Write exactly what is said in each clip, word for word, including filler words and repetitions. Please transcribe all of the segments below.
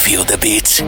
Feel the beats.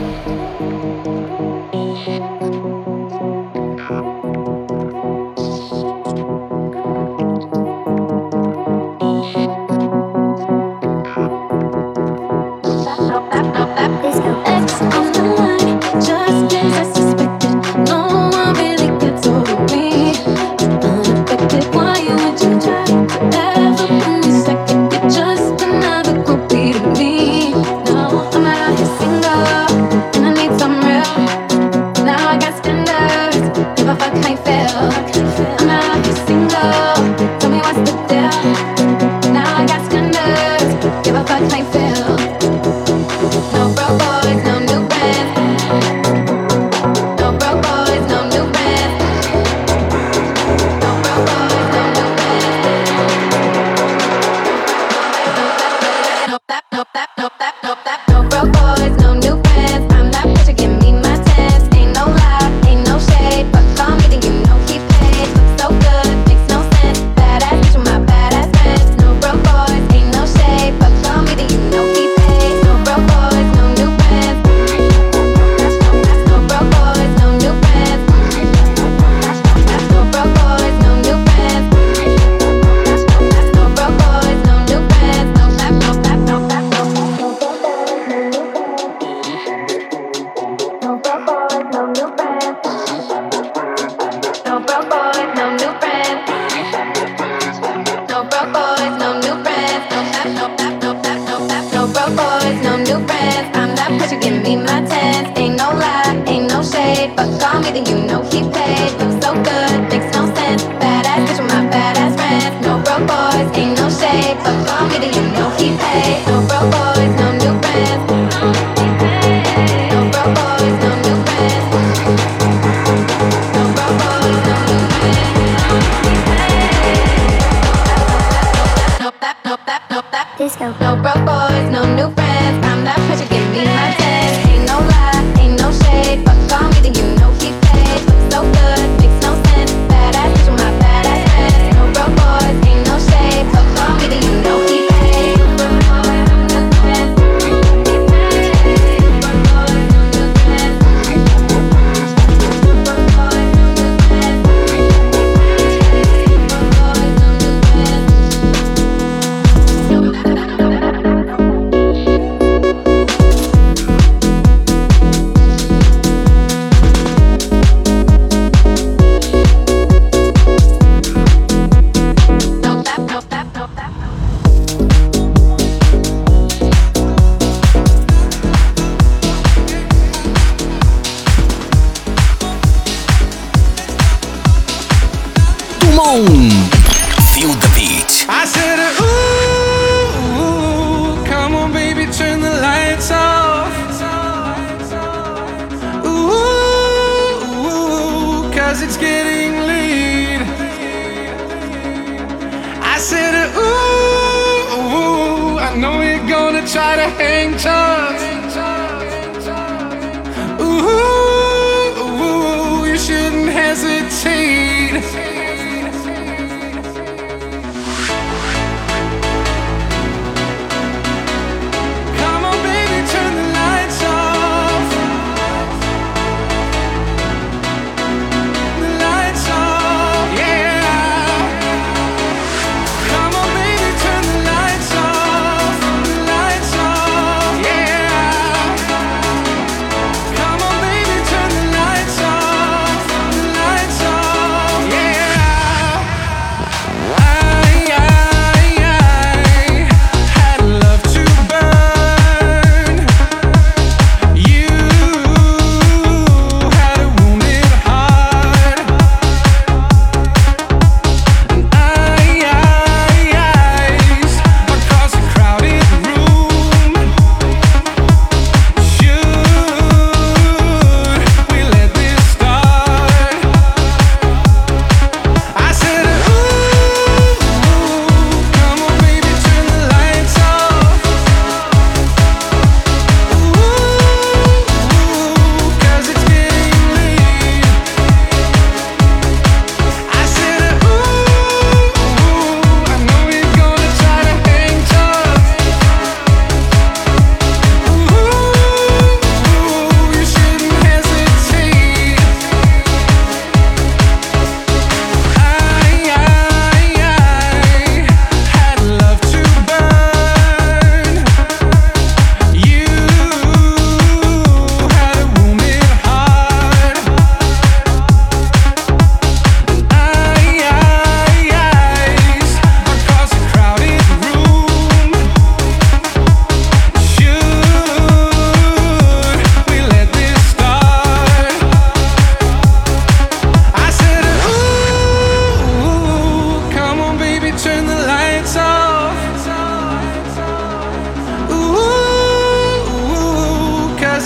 Feel the beat. I said, ooh, come on, baby, turn the lights off. Ooh, cause it's getting late. I said, ooh, I know you're gonna try to hang tough. Ooh, you shouldn't hesitate. Yeah.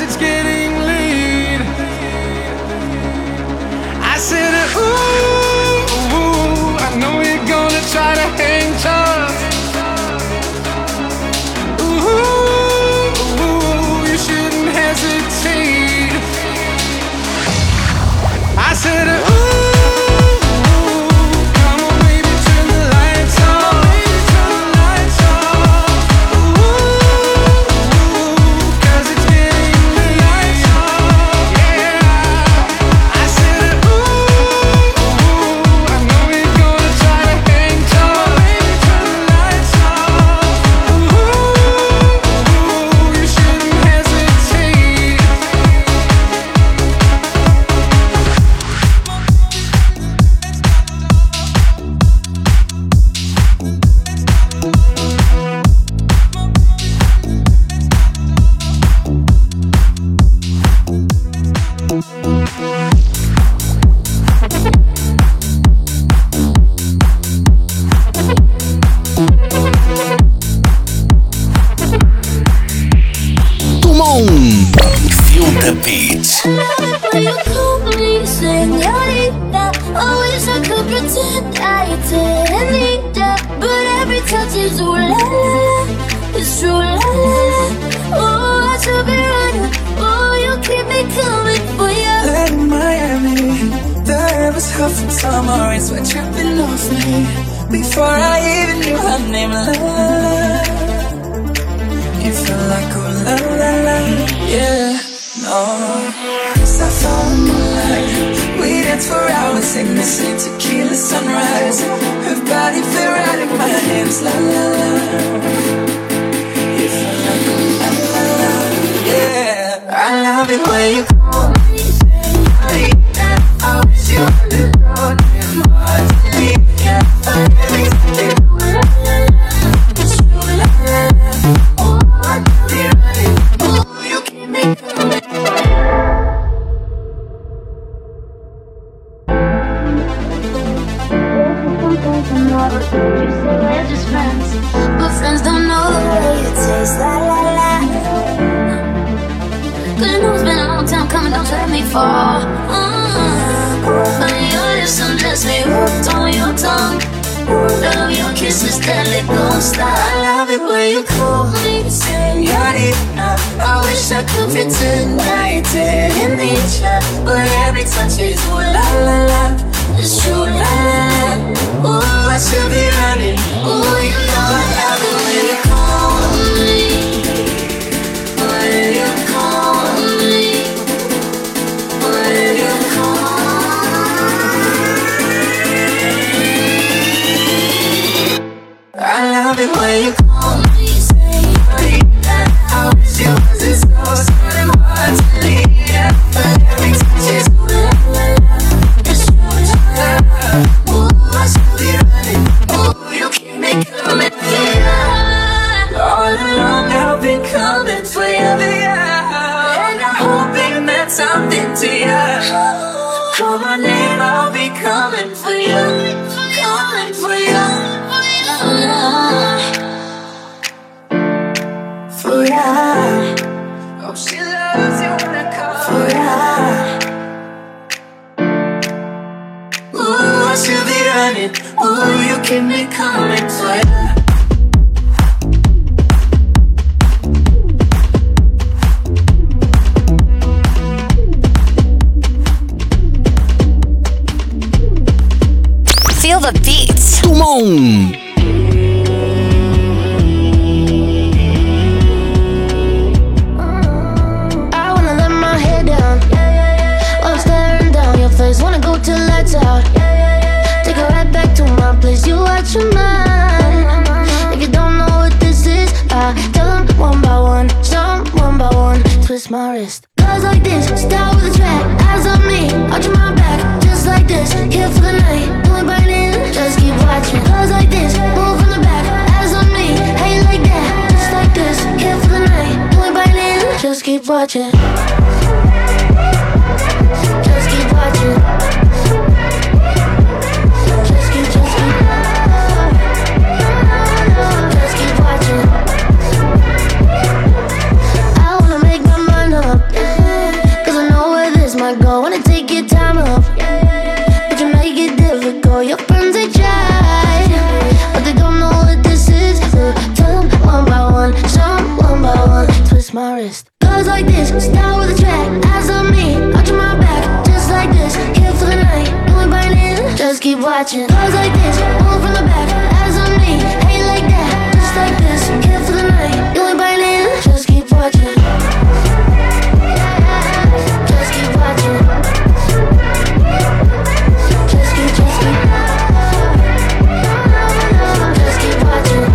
it's getting late. I said, ooh, ooh, I know you're gonna try to hang tough. Ooh, ooh, you shouldn't hesitate. I said, ooh. Feel the beats. Come on. Wanna go till lights out. Take a ride back to my place. You watch your mind. If you don't know what this is, I tell them one by one, some one by one. Twist my wrist. Girls like this, start with a track. Eyes on me, arch my back. Just like this, here for the night. Doing biting, just keep watching. Girls like this, move from the back. Eyes on me, how you like that? Just like this, here for the night. Doing biting, just keep watching. Just keep watching. Just keep, just keep. Just keep watching. I wanna make my mind up. like this, start with a track. Eyes on me, watching my back. Just like this, here for the night. You ain't biting, just keep watching. Goes like this, move from the back. Eyes on me, ain't like that. Just like this, here for the night. You ain't biting, just keep watching. Just keep watching. Just keep, just keep. Just keep watching.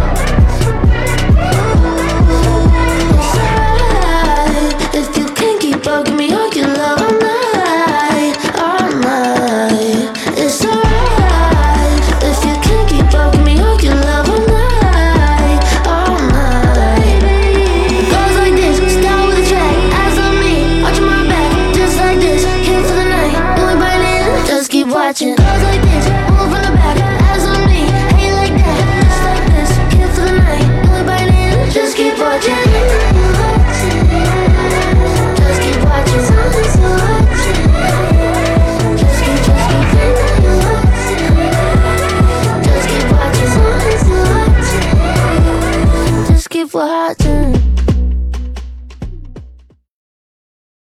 It's alright if you can't keep up, give me all your love all night, all night. It's alright if you can't keep up, give me all your love all night, all night. Goes like this, start with a track. Eyes on me, watching my back. Just like this, here for the night. You ain't biting, just keep watching. Goes like this, move from the back. Eyes on me, ain't like that. Just like this, here for the night. You ain't biting, just keep watching. Just keep watching. Just keep, just keep. Just keep watching. Just keep watching.